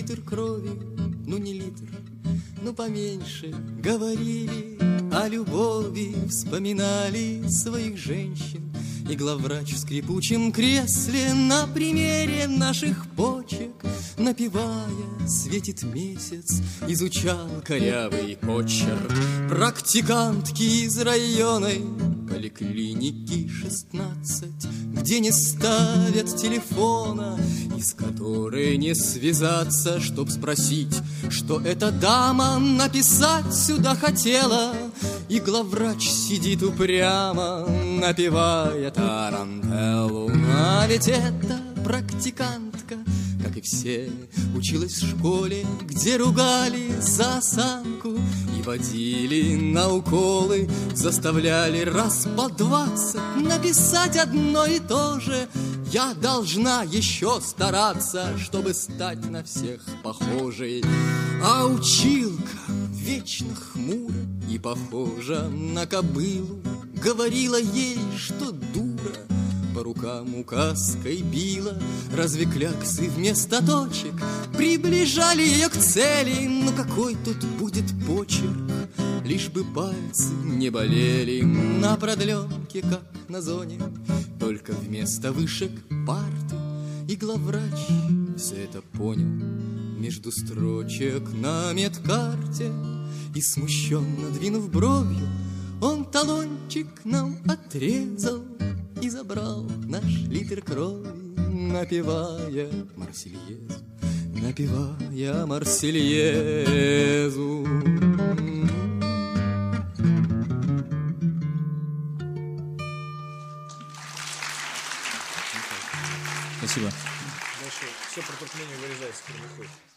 литр крови, ну не литр, ну поменьше. Говорили о любови, вспоминали своих женщин. И главврач в скрипучем кресле на примере наших почек, напевая «Светит месяц», изучал корявый почерк практикантки из районной поликлиники 16, где не ставят телефона, из которой не связаться, чтоб спросить, что эта дама написать сюда хотела. И главврач сидит упрямо, напевая тарантеллу. А ведь эта практикантка, как и все, училась в школе, где ругали за осанку и водили на уколы, заставляли раз по 20 написать одно и то же. Я должна еще стараться, чтобы стать на всех похожей. А училка вечно хмуро и похожа на кобылу говорила ей, что дура, по рукам указкой била. Разве кляксы вместо точек приближали ее к цели? Ну какой тут будет почерк, лишь бы пальцы не болели. На продленке, как на зоне, только вместо вышек парты. И главврач все это понял между строчек на медкарте. И смущенно двинув бровью, он талончик нам отрезал и забрал наш литр крови, напевая Марсельезу, напевая Марсельезу. Спасибо. Дальше все про туркмению вырезается, теперь выходит.